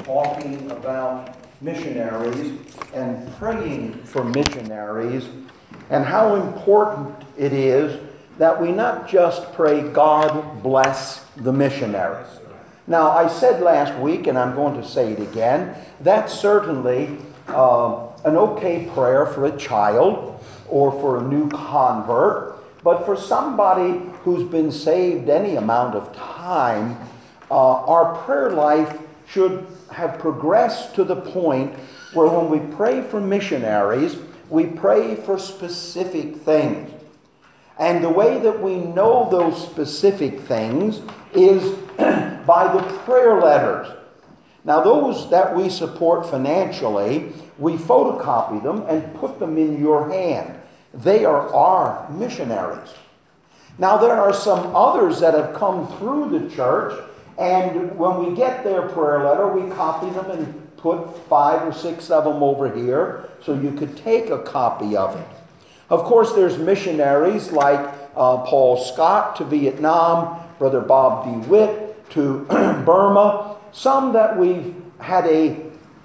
talking about missionaries and praying for missionaries and how important it is that we not just pray, God bless the missionaries. Now, I said last week, and I'm going to say it again, that's certainly an okay prayer for a child or for a new convert, but for somebody who's been saved any amount of time, our prayer life should have progressed to the point where when we pray for missionaries, we pray for specific things. And the way that we know those specific things is by the prayer letters. Now, those that we support financially, we photocopy them and put them in your hand. They are our missionaries. Now, there are some others that have come through the church, and when we get their prayer letter, we copy them and put 5 or 6 of them over here so you could take a copy of it. Of course, there's missionaries like Paul Scott to Vietnam, Brother Bob DeWitt to Burma, some that we've had a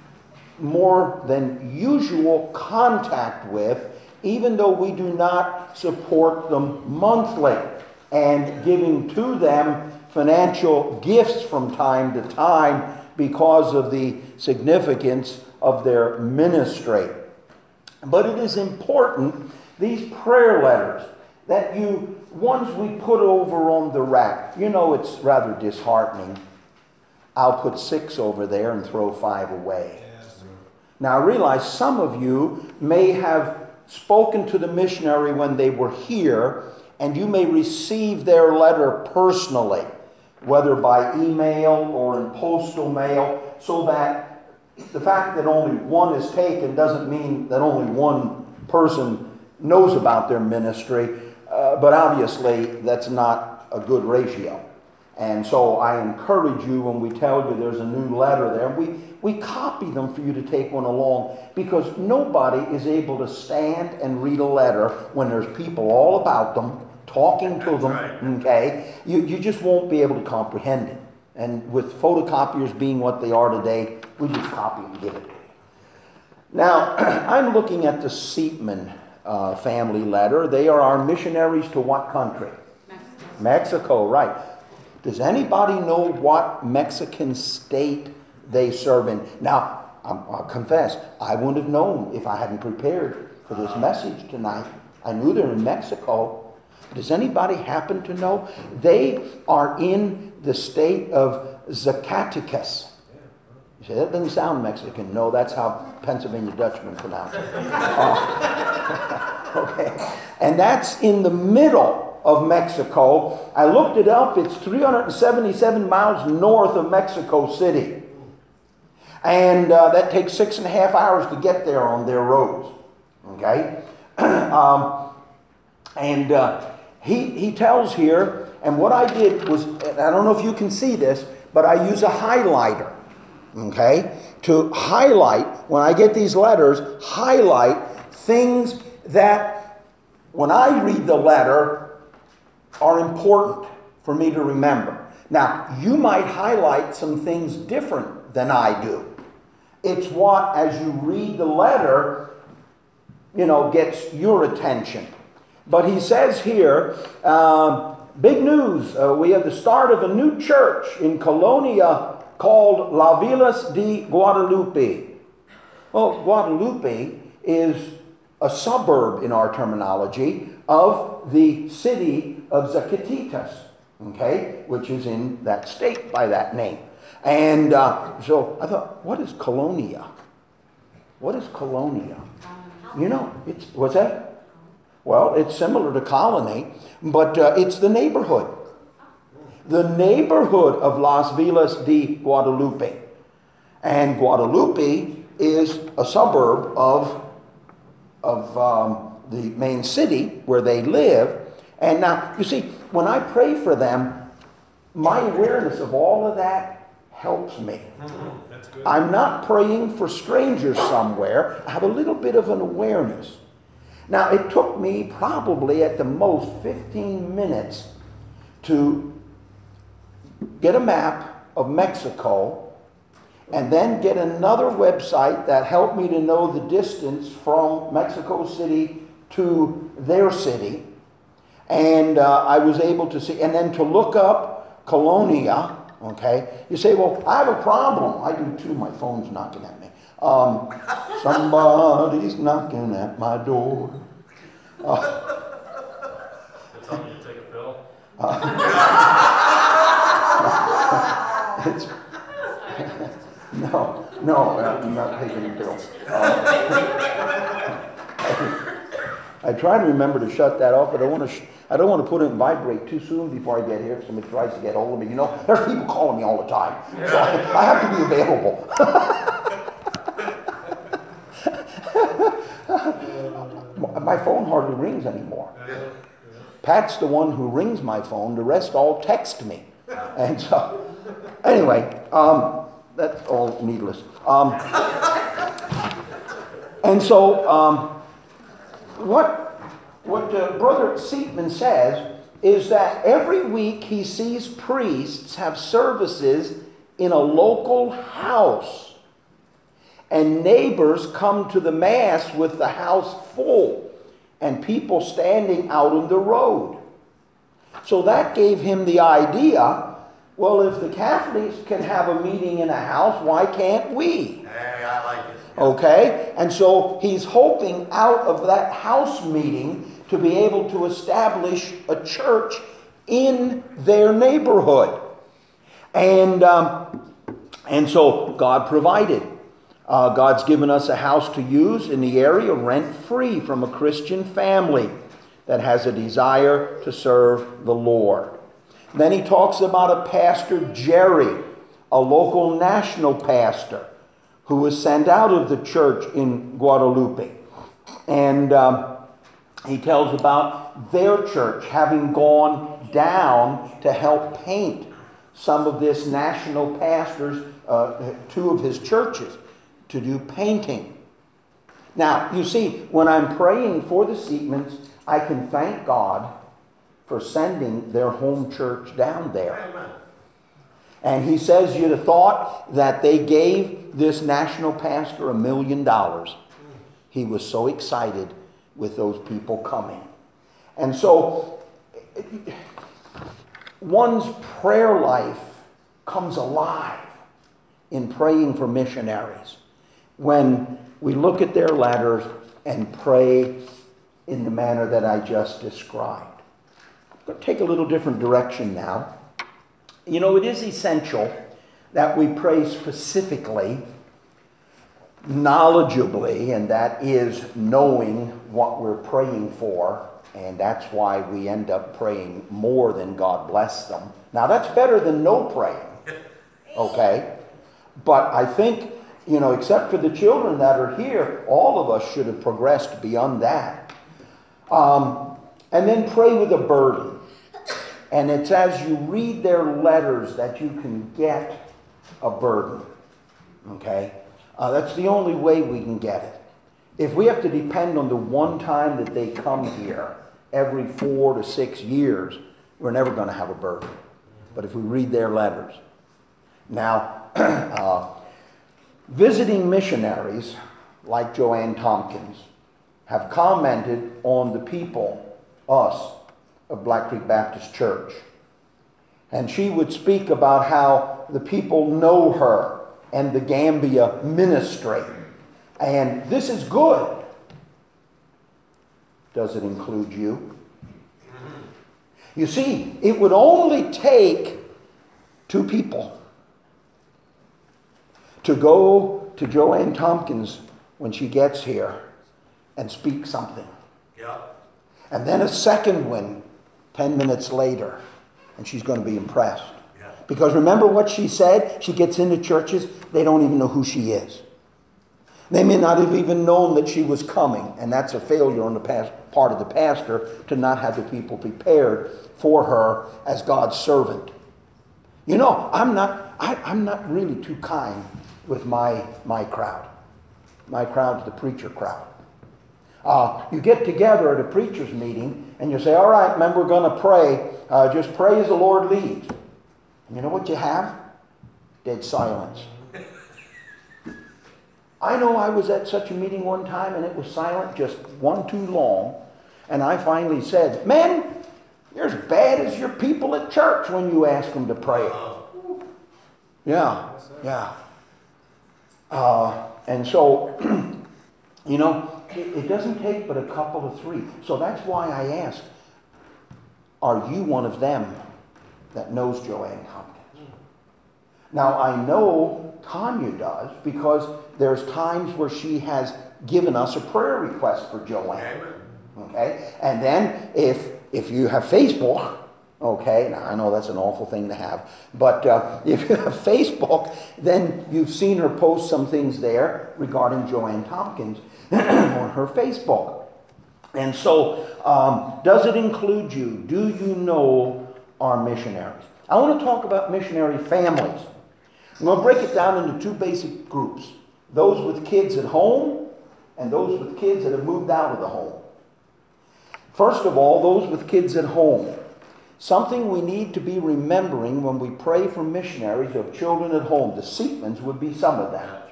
more than usual contact with, even though we do not support them monthly, and giving to them financial gifts from time to time because of the significance of their ministry. But it is important, these prayer letters, that ones we put over on the rack. You know, it's rather disheartening. I'll put 6 over there and throw 5 away. Yes. Now I realize some of you may have spoken to the missionary when they were here, and you may receive their letter personally, whether by email or in postal mail, so that the fact that only one is taken doesn't mean that only one person knows about their ministry, but obviously that's not a good ratio. And so I encourage you, when we tell you there's a new letter there, we copy them for you to take one along, because nobody is able to stand and read a letter when there's people all about them, talking to them, okay? You just won't be able to comprehend it. And with photocopiers being what they are today, we just copy and give it. Now, I'm looking at the Seatman family letter. They are our missionaries to what country? Mexico, right. Does anybody know what Mexican state they serve in? Now, I'll confess, I wouldn't have known if I hadn't prepared for this message tonight. I knew they're in Mexico. Does anybody happen to know? They are in the state of Zacatecas. You say, that doesn't sound Mexican. No, that's how Pennsylvania Dutchmen pronounce it. Okay. And that's in the middle of Mexico. I looked it up. It's 377 miles north of Mexico City. And that takes 6.5 hours to get there on their roads. Okay? He tells here, and what I did was, I don't know if you can see this, but I use a highlighter. Okay? To highlight, when I get these letters, highlight things that, when I read the letter, are important for me to remember. Now, you might highlight some things different than I do. It's what, as you read the letter, gets your attention. But he says here, big news. We have the start of a new church in Colonia called La Villas de Guadalupe. Well, Guadalupe is a suburb in our terminology of the city of Zacatecas, okay, which is in that state by that name. And so I thought, what is Colonia? What is Colonia? What's that? Well, it's similar to colony, but it's the neighborhood. The neighborhood of Las Villas de Guadalupe. And Guadalupe is a suburb of the main city where they live. And now, you see, when I pray for them, my awareness of all of that helps me. That's good. I'm not praying for strangers somewhere. I have a little bit of an awareness. Now, it took me probably at the most 15 minutes to get a map of Mexico and then get another website that helped me to know the distance from Mexico City to their city. And I was able to see, and then to look up Colonia, okay? You say, well, I have a problem. I do too, my phone's knocking at me. Somebody's knocking at my door. Tell me to take a pill. No, I'm not taking a pill. I try to remember to shut that off, but I don't want to put it in vibrate too soon before I get here. If somebody tries to get hold of me, there's people calling me all the time, so I have to be available. My phone hardly rings anymore. Pat's the one who rings my phone. The rest all text me, and so anyway, that's all needless. And so. What Brother Seatman says is that every week he sees priests have services in a local house, and neighbors come to the Mass with the house full and people standing out on the road. So that gave him the idea, well, if the Catholics can have a meeting in a house, why can't we? Hey, I like it. Okay? And so he's hoping out of that house meeting to be able to establish a church in their neighborhood. And so God provided. God's given us a house to use in the area rent-free from a Christian family that has a desire to serve the Lord. Then he talks about a pastor, Jerry, a local national pastor, who was sent out of the church in Guadalupe. And he tells about their church having gone down to help paint some of this national pastor's, two of his churches, to do painting. Now, you see, when I'm praying for the Seatmans, I can thank God for sending their home church down there. Amen. And he says you'd have thought that they gave this national pastor $1 million. He was so excited with those people coming. And so one's prayer life comes alive in praying for missionaries when we look at their letters and pray in the manner that I just described. I'm going to take a little different direction now. You know, it is essential that we pray specifically, knowledgeably, and that is knowing what we're praying for, and that's why we end up praying more than God bless them. Now, that's better than no praying, okay? But I think, except for the children that are here, all of us should have progressed beyond that. And then pray with a burden. And it's as you read their letters that you can get a burden, okay? That's the only way we can get it. If we have to depend on the one time that they come here every 4 to 6 years, we're never going to have a burden. But if we read their letters. Now, visiting missionaries like Joanne Tompkins have commented on the people, us, of Black Creek Baptist Church. And she would speak about how the people know her and the Gambia ministry. And this is good. Does it include you? You see, it would only take 2 people to go to Joanne Tompkins when she gets here and speak something. Yeah. And then a second one 10 minutes later, and she's going to be impressed. Yeah. Because remember what she said? She gets into churches, they don't even know who she is. They may not have even known that she was coming, and that's a failure on the part of the pastor to not have the people prepared for her as God's servant. I'm not really too kind with my crowd. My crowd's the preacher crowd. You get together at a preacher's meeting and you say, all right, men, we're going to pray. Just pray as the Lord leads. And you know what you have? Dead silence. I know I was at such a meeting one time and it was silent, just one too long. And I finally said, "Men, you're as bad as your people at church when you ask them to pray." Yeah, yeah. And so, it doesn't take but a couple of three. So that's why I ask, are you one of them that knows Joanne Tompkins? Now, I know Tanya does because there's times where she has given us a prayer request for Joanne. Okay? And then if you have Facebook, okay, now I know that's an awful thing to have, but if you have Facebook, then you've seen her post some things there regarding Joanne Tompkins on her Facebook. And so, does it include you? Do you know our missionaries? I want to talk about missionary families. I'm going to break it down into two basic groups. Those with kids at home and those with kids that have moved out of the home. First of all, those with kids at home. Something we need to be remembering when we pray for missionaries of children at home. The Seatmans would be some of them. That's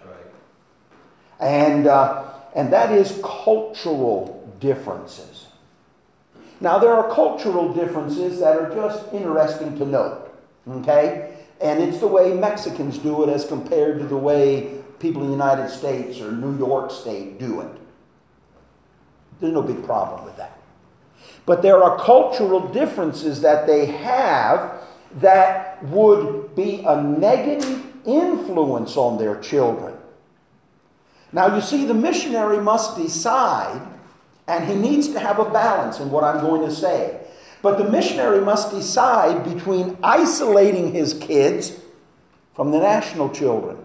right. And that is cultural differences. Now, there are cultural differences that are just interesting to note. Okay? And it's the way Mexicans do it as compared to the way people in the United States or New York State do it. There's no big problem with that. But there are cultural differences that they have that would be a negative influence on their children. Now, you see, the missionary must decide, and he needs to have a balance in what I'm going to say. But the missionary must decide between isolating his kids from the national children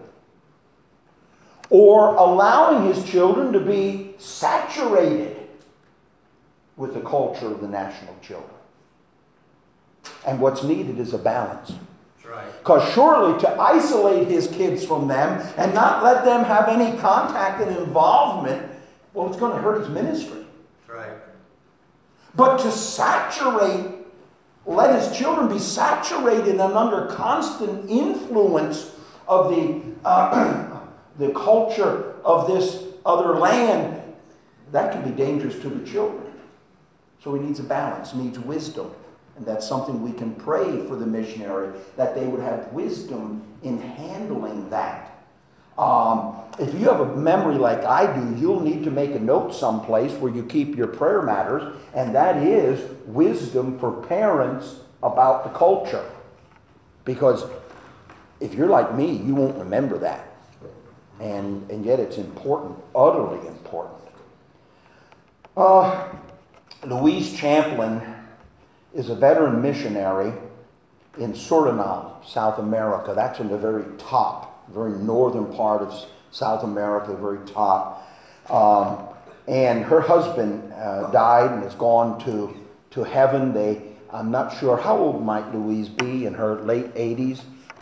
or allowing his children to be saturated with the culture of the national children. And what's needed is a balance. That's right. Because surely to isolate his kids from them and not let them have any contact and involvement, well, it's going to hurt his ministry. That's right. But to saturate, let his children be saturated and under constant influence of the culture of this other land, that can be dangerous to the children. So he needs a balance, needs wisdom. And that's something we can pray for the missionary, that they would have wisdom in handling that. If you have a memory like I do, you'll need to make a note someplace where you keep your prayer matters, and that is wisdom for parents about the culture. Because if you're like me, you won't remember that. And yet it's important, utterly important. Louise Champlin is a veteran missionary in Suriname, South America. That's in the very top, very northern part of South America, very top. And her husband died and has gone to heaven. I'm not sure, how old might Louise be, in her late 80s?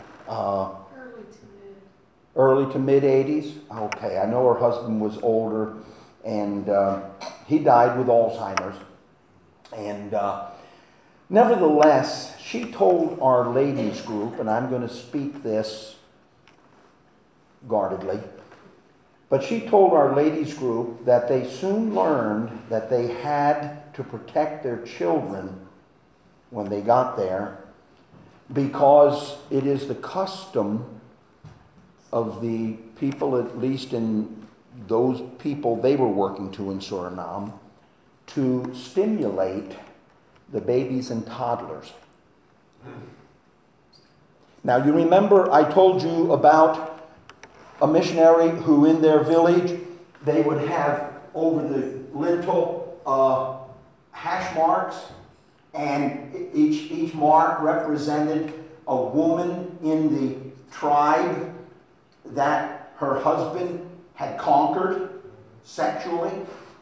Early to mid 80s? Okay, I know her husband was older, and he died with Alzheimer's. And nevertheless, she told our ladies group, and I'm going to speak this guardedly, but she told our ladies group that they soon learned that they had to protect their children when they got there, because it is the custom of the people, at least in those people they were working to in Suriname, to stimulate the babies and toddlers. Now, you remember I told you about a missionary who in their village, they would have over the lintel hash marks, and each mark represented a woman in the tribe that her husband had conquered sexually,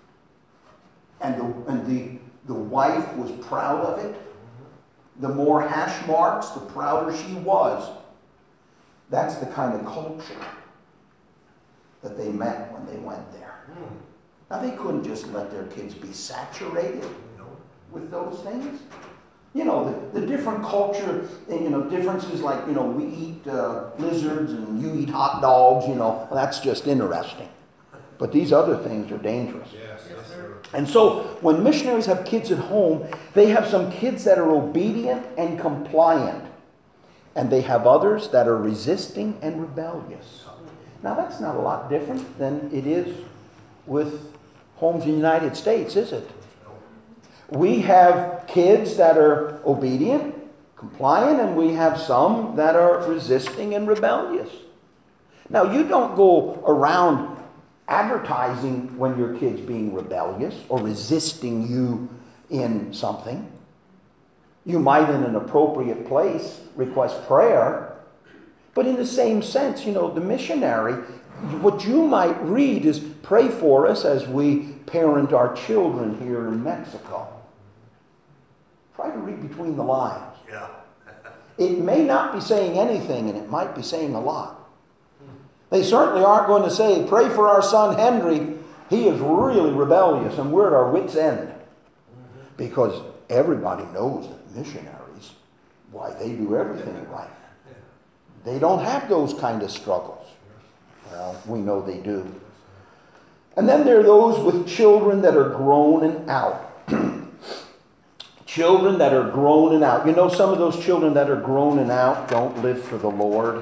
and the wife was proud of it. The more hash marks, the prouder she was. That's the kind of culture that they met when they went there. Now, they couldn't just let their kids be saturated with those things. You know, the different culture, differences like, we eat lizards and you eat hot dogs, well, that's just interesting. But these other things are dangerous. Yes, sir. And so when missionaries have kids at home, they have some kids that are obedient and compliant. And they have others that are resisting and rebellious. Now that's not a lot different than it is with homes in the United States, is it? We have kids that are obedient, compliant, and we have some that are resisting and rebellious. Now you don't go around advertising when your kid's being rebellious or resisting you in something. You might, in an appropriate place, request prayer. But in the same sense, the missionary, what you might read is, pray for us as we parent our children here in Mexico. Try to read between the lines. Yeah. It may not be saying anything, and it might be saying a lot. They certainly aren't going to say, pray for our son Henry. He is really rebellious, and we're at our wits' end. Because everybody knows that missionaries, why, they do everything right. They don't have those kind of struggles. Well, we know they do. And then there are those with children that are grown and out. Children that are grown and out. Some of those children that are grown and out don't live for the Lord.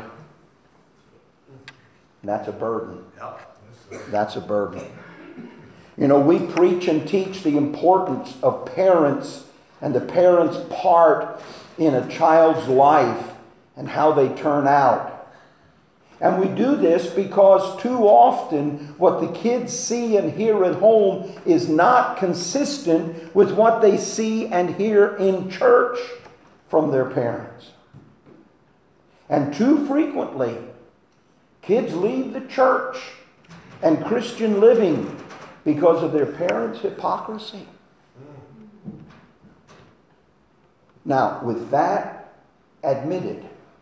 And that's a burden. That's a burden. We preach and teach the importance of parents and the parents' part in a child's life and how they turn out. And we do this because too often what the kids see and hear at home is not consistent with what they see and hear in church from their parents. And too frequently, kids leave the church and Christian living because of their parents' hypocrisy. Now, with that admitted,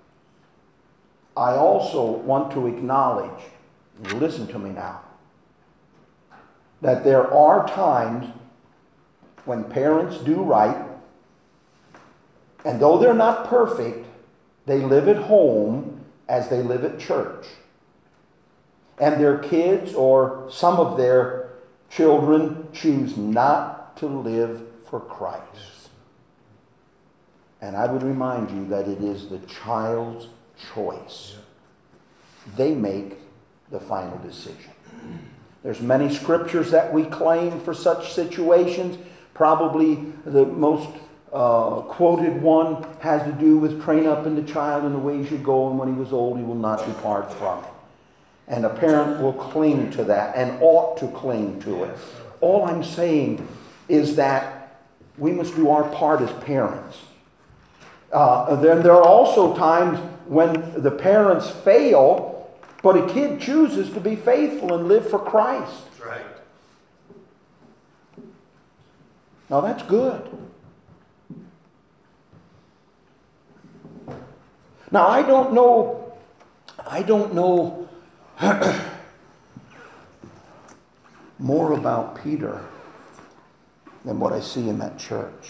I also want to acknowledge, listen to me now, that there are times when parents do right, and though they're not perfect, they live at home as they live at church. And their kids or some of their children choose not to live for Christ. And I would remind you that it is the child's choice. They make the final decision. There's many scriptures that we claim for such situations. Probably the most quoted one has to do with train up in the child in the way he should go, and when he was old he will not depart from it. And a parent will cling to that and ought to cling to it. All I'm saying is that we must do our part as parents. Then there are also times when the parents fail, but a kid chooses to be faithful and live for Christ. That's right. Now that's good. Now I don't know more about Peter than what I see in that church.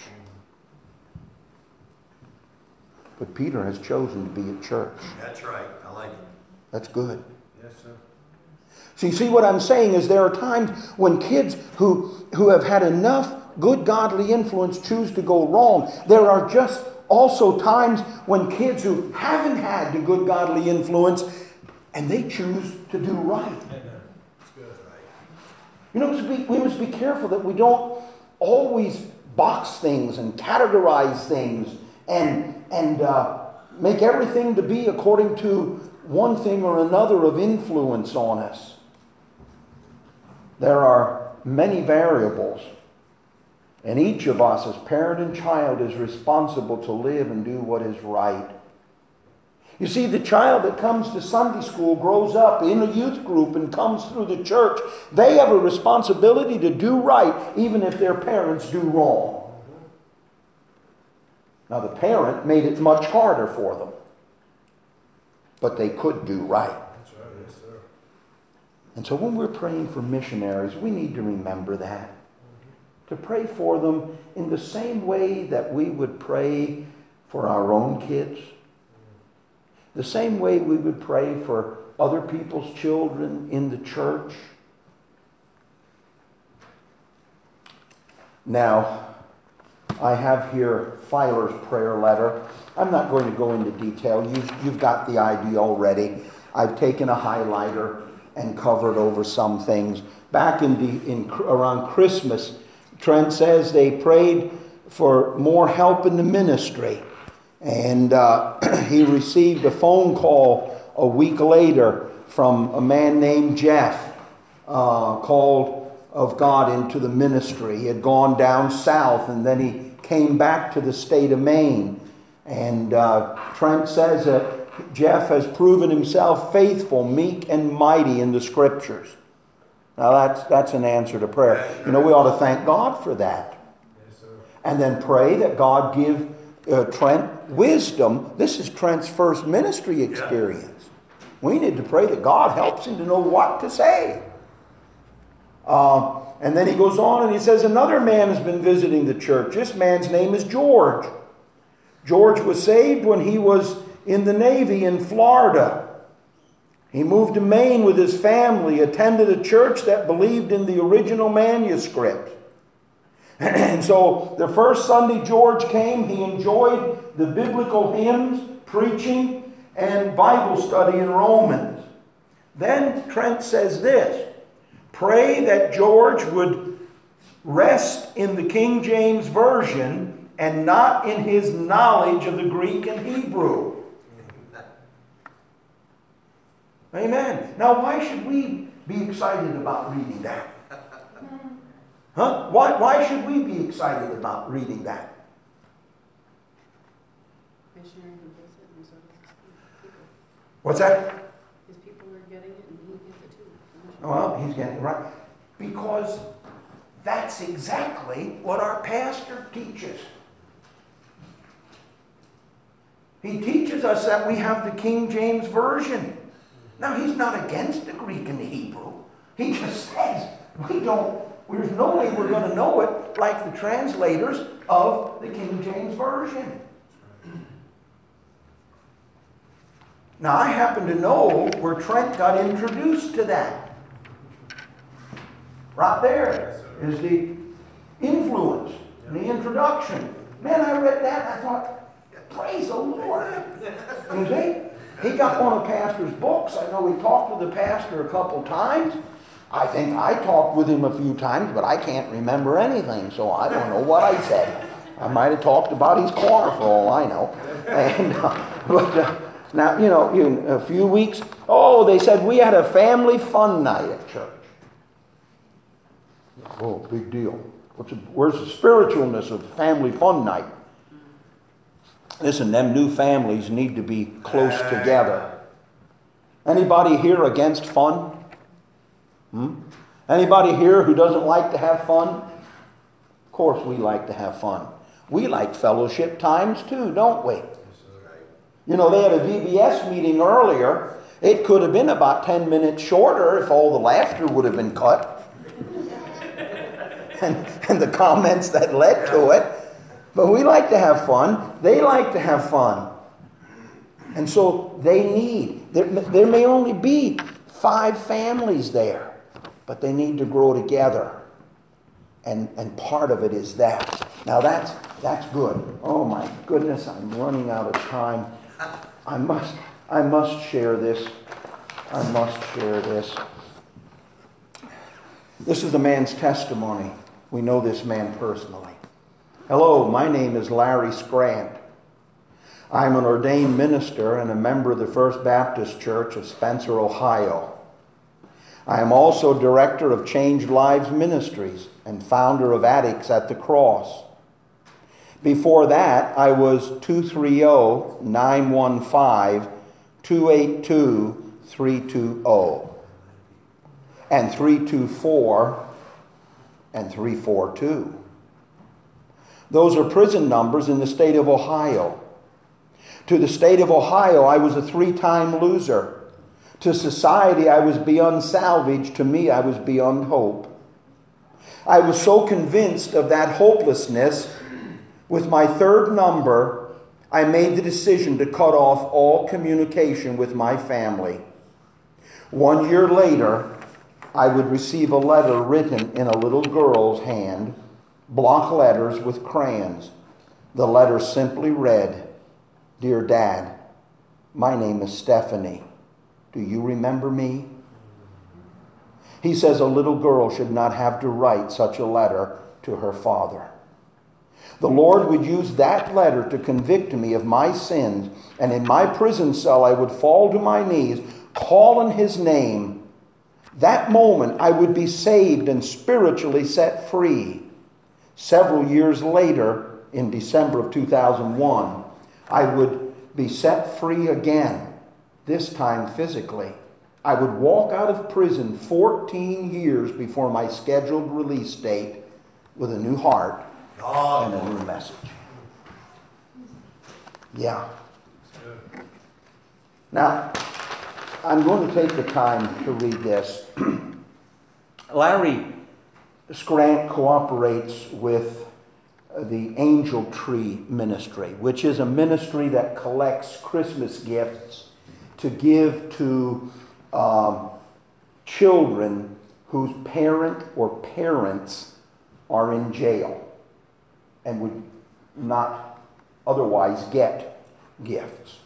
But Peter has chosen to be at church. That's right. I like it. That's good. Yes, sir. So you see what I'm saying is there are times when kids who have had enough good godly influence choose to go wrong. There are just also times when kids who haven't had the good godly influence and they choose to do right. That's good, right? We must be careful that we don't always box things and categorize things and make everything to be according to one thing or another of influence on us. There are many variables, and each of us as parent and child is responsible to live and do what is right. You see, the child that comes to Sunday school grows up in a youth group and comes through the church. They have a responsibility to do right even if their parents do wrong. Now, the parent made it much harder for them, but they could do right. That's right. Yes, sir. And so when we're praying for missionaries, we need to remember that. To pray for them in the same way that we would pray for our own kids. The same way we would pray for other people's children in the church. Now, I have here Filer's prayer letter. I'm not going to go into detail. You've got the idea already. I've taken a highlighter and covered over some things. Back around Christmas, Trent says they prayed for more help in the ministry. And he received a phone call a week later from a man named Jeff, called of God into the ministry. He had gone down south and then he came back to the state of Maine. And Trent says that Jeff has proven himself faithful, meek, and mighty in the Scriptures. Now that's an answer to prayer. You know, we ought to thank God for that. Yes, sir. And then pray that God give Trent wisdom. This is Trent's first ministry experience. We need to pray that God helps him to know what to say. And then he goes on and he says, another man has been visiting the church. This man's name is George. George was saved when he was in the Navy in Florida. He moved to Maine with his family, attended a church that believed in the original manuscript. And so the first Sunday George came, he enjoyed the biblical hymns, preaching, and Bible study in Romans. Then Trent says this, pray that George would rest in the King James Version and not in his knowledge of the Greek and Hebrew. Amen. Now, why should we be excited about reading that? Huh? Why should we be excited about reading that? Missionary who gets it, and so does his people. What's that? His people are getting it, and he gets it too. Well, he's getting it right. Because that's exactly what our pastor teaches. He teaches us that we have the King James Version. Now, he's not against the Greek and the Hebrew. He just says there's no way we're going to know it like the translators of the King James Version. Now, I happen to know where Trent got introduced to that. Right there is the influence and the introduction. Man, I read that and I thought, praise the Lord. You see? He got one of the pastor's books. I know he talked with the pastor a couple times. I think I talked with him a few times, but I can't remember anything, so I don't know what I said. I might have talked about his car for all I know. And, now, you know, in a few weeks, they said we had a family fun night at church. Oh, big deal. Where's the spiritualness of family fun night? Listen, them new families need to be close together. Anybody here against fun? Anybody here who doesn't like to have fun? Of course we like to have fun. We like fellowship times too, don't we? You know, they had a VBS meeting earlier. It could have been about 10 minutes shorter if all the laughter would have been cut. and the comments that led to it. But we like to have fun. They like to have fun. And so there may only be 5 families there, but they need to grow together. And part of it is that. Now that's good. Oh my goodness, I'm running out of time. I must share this. I must share this. This is the man's testimony. We know this man personally. Hello, my name is Larry Scrant. I'm an ordained minister and a member of the First Baptist Church of Spencer, Ohio. I am also director of Changed Lives Ministries and founder of Addicts at the Cross. Before that, I was 230-915-282-320 and 324 and 342. Those are prison numbers in the state of Ohio. To the state of Ohio, I was a 3-time loser. To society, I was beyond salvage. To me, I was beyond hope. I was so convinced of that hopelessness, with my third number, I made the decision to cut off all communication with my family. 1 year later, I would receive a letter written in a little girl's hand, block letters with crayons. The letter simply read, "Dear Dad, my name is Stephanie. Do you remember me?" He says a little girl should not have to write such a letter to her father. The Lord would use that letter to convict me of my sins, and in my prison cell I would fall to my knees, call on His name. That moment I would be saved and spiritually set free. Several years later, in December of 2001, I would be set free again, this time physically. I would walk out of prison 14 years before my scheduled release date with a new heart and a new message. Yeah. Now, I'm going to take the time to read this. Larry Scrant cooperates with the Angel Tree Ministry, which is a ministry that collects Christmas gifts to give to children whose parent or parents are in jail and would not otherwise get gifts.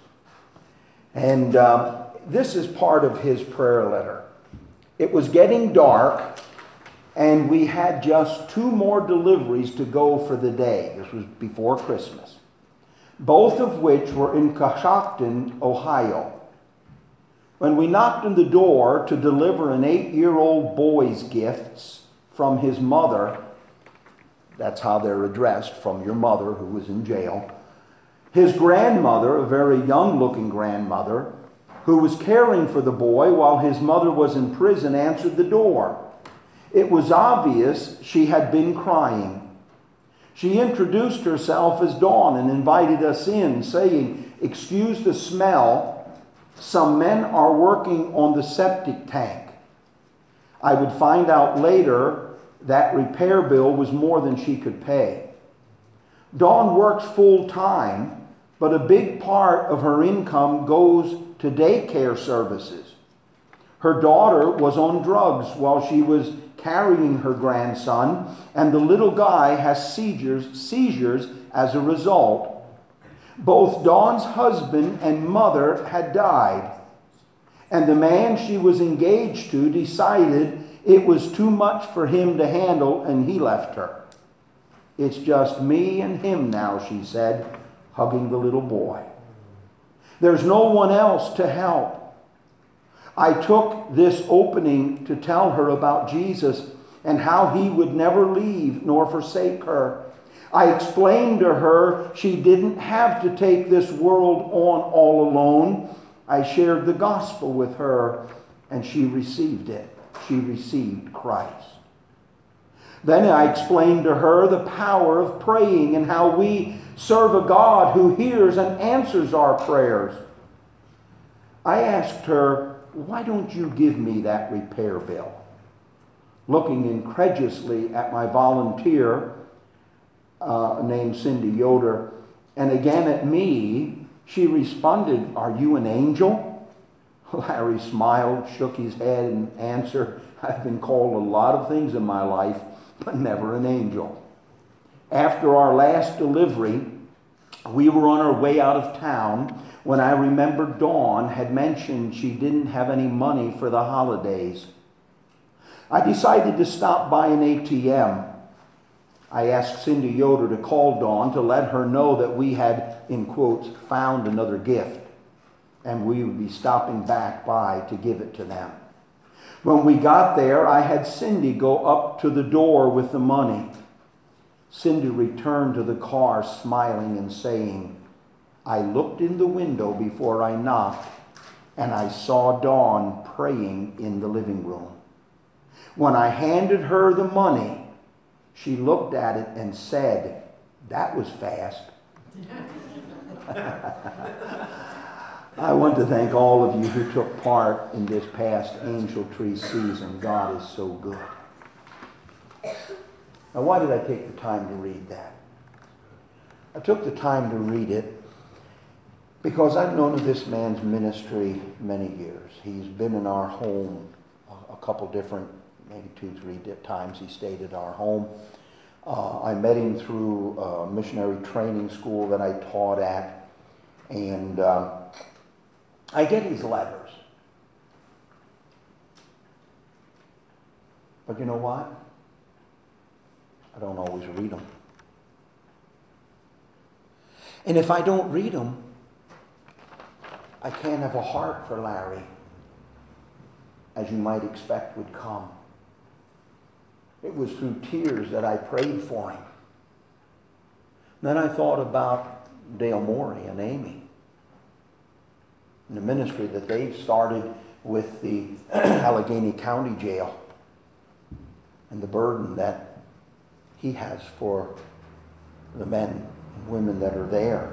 And this is part of his prayer letter. It was getting dark, and we had just 2 more deliveries to go for the day. This was before Christmas. Both of which were in Coshocton, Ohio. When we knocked on the door to deliver an 8-year-old boy's gifts from his mother, that's how they're addressed, from your mother who was in jail, his grandmother, a very young-looking grandmother, who was caring for the boy while his mother was in prison, answered the door. It was obvious she had been crying. She introduced herself as Dawn and invited us in, saying, "Excuse the smell. Some men are working on the septic tank." I would find out later that repair bill was more than she could pay. Dawn works full time, but a big part of her income goes to daycare services. Her daughter was on drugs while she was carrying her grandson, and the little guy has seizures as a result. Both Dawn's husband and mother had died, and the man she was engaged to decided it was too much for him to handle, and he left her. "It's just me and him now," she said, hugging the little boy. "There's no one else to help." I took this opening to tell her about Jesus and how He would never leave nor forsake her. I explained to her she didn't have to take this world on all alone. I shared the gospel with her, and she received it. She received Christ. Then I explained to her the power of praying and how we serve a God who hears and answers our prayers. I asked her, "Why don't you give me that repair bill?" Looking incredulously at my volunteer, named Cindy Yoder, and again at me, she responded, "Are you an angel?" Larry smiled, shook his head, and answered, "I've been called a lot of things in my life, but never an angel." After our last delivery, we were on our way out of town when I remembered Dawn had mentioned she didn't have any money for the holidays. I decided to stop by an ATM. I asked Cindy Yoder to call Dawn to let her know that we had, in quotes, found another gift, and we would be stopping back by to give it to them. When we got there, I had Cindy go up to the door with the money. Cindy returned to the car smiling and saying, "I looked in the window before I knocked, and I saw Dawn praying in the living room. When I handed her the money, she looked at it and said, 'That was fast.'" I want to thank all of you who took part in this past Angel Tree season. God is so good. Now, why did I take the time to read that? I took the time to read it because I've known of this man's ministry many years. He's been in our home a couple different, maybe 2-3 times he stayed at our home. I met him through a missionary training school that I taught at, and I get his letters. But you know what? I don't always read them. And if I don't read them, I can't have a heart for Larry, as you might expect would come. It was through tears that I prayed for him. Then I thought about Dale Morey and Amy, and the ministry that they've started with the Allegheny County Jail, and the burden that he has for the men and women that are there.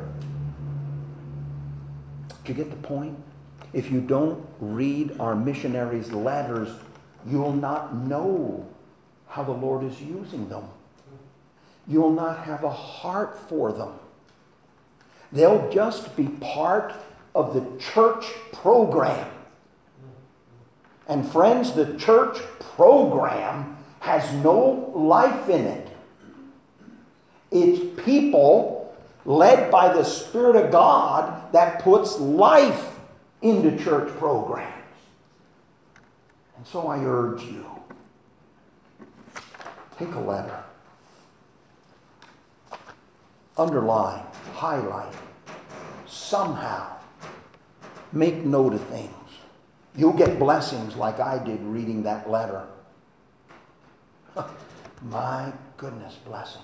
Do you get the point? If you don't read our missionaries' letters, you'll not know how the Lord is using them. You'll not have a heart for them. They'll just be part of the church program. And friends, the church program has no life in it. It's people led by the Spirit of God that puts life into church programs. And so I urge you, take a letter, underline, highlight, somehow make note of things. You'll get blessings like I did reading that letter. My goodness, blessings.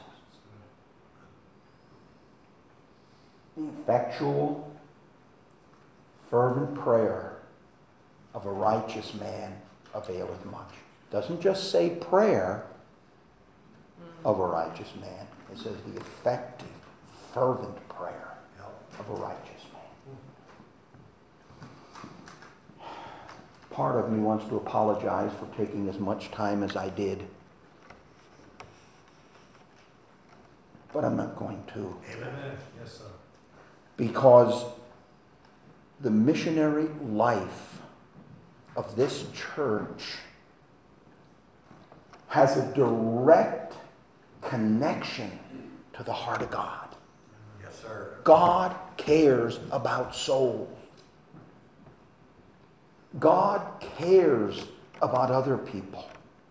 The effectual, fervent prayer of a righteous man availeth much. Doesn't just say prayer of a righteous man. It says the effective, fervent prayer of a righteous man. Part of me wants to apologize for taking as much time as I did. But I'm not going to. Amen. Yes, sir. Because the missionary life of this church has a direct connection to the heart of God. Yes, sir. God cares about souls. God cares about other people.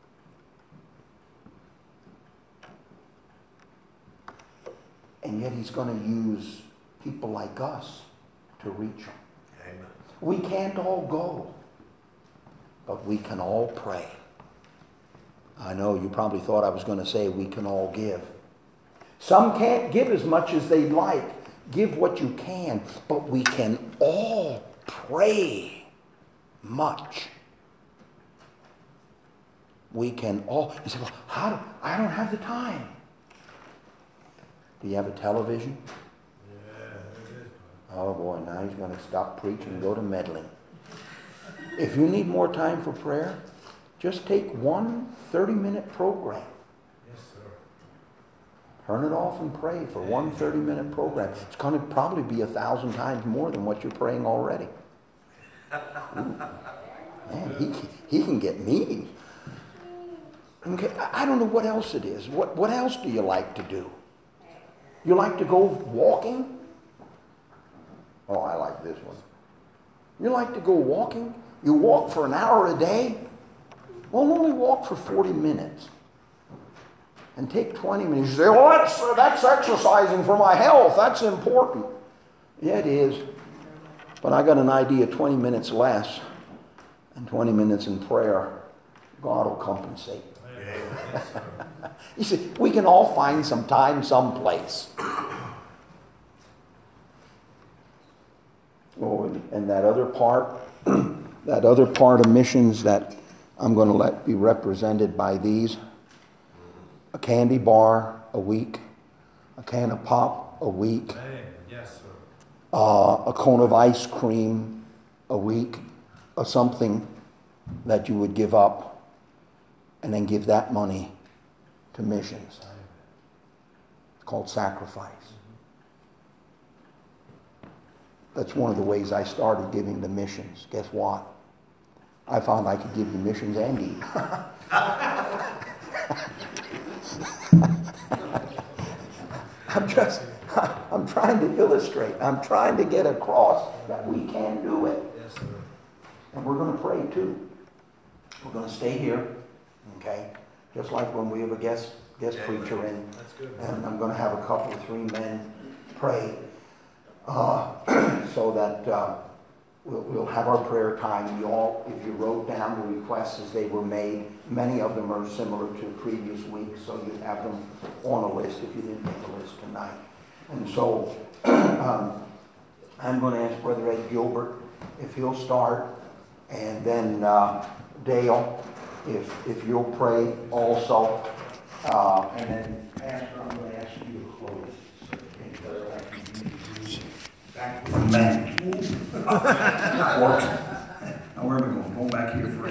And yet he's going to use people like us to reach them. Amen. We can't all go, but we can all pray. I know you probably thought I was going to say we can all give. Some can't give as much as they'd like. Give what you can, but we can all pray much. We can all. You say, well, I don't have the time. Do you have a television? Yeah, it is. Oh boy, now he's going to stop preaching and go to meddling. If you need more time for prayer, just take one 30-minute program. Yes, sir. Turn it off and pray for one 30-minute program. It's going to probably be 1,000 times more than what you're praying already. Ooh. Man, he can get mean. Okay, I don't know what else it is. What else do you like to do? You like to go walking? Oh, I like this one. You like to go walking? You walk for an hour a day? Well, only walk for 40 minutes. And take 20 minutes. You say, well, that's exercising for my health. That's important. Yeah, it is. But I got an idea, 20 minutes less and 20 minutes in prayer, God will compensate. Yes, sir. You see, we can all find some time someplace. Oh, and that other part, that other part of missions that I'm going to let be represented by these: a candy bar a week, a can of pop a week, Amen. Yes, sir. a cone of ice cream a week, or something that you would give up, and then give that money to missions. It's called sacrifice. That's one of the ways I started giving to missions. Guess what? I found I could give to missions and eat. I'm trying to illustrate. I'm trying to get across that we can do it. Yes, sir. And we're going to pray too. We're going to stay here, okay? Just like when we have a guest preacher in, That's good. and I'm going to have a couple of 3 men pray so that we'll have our prayer time. You all, if you wrote down the requests as they were made, many of them are similar to previous weeks, so you have them on a list if you didn't make a list tonight. And so I'm going to ask Brother Ed Gilbert if he'll start, and then Dale, if you'll pray also, and then Pastor, I'm going to ask you to close. Because I can use you back with the man. Now where are we going? Go back here for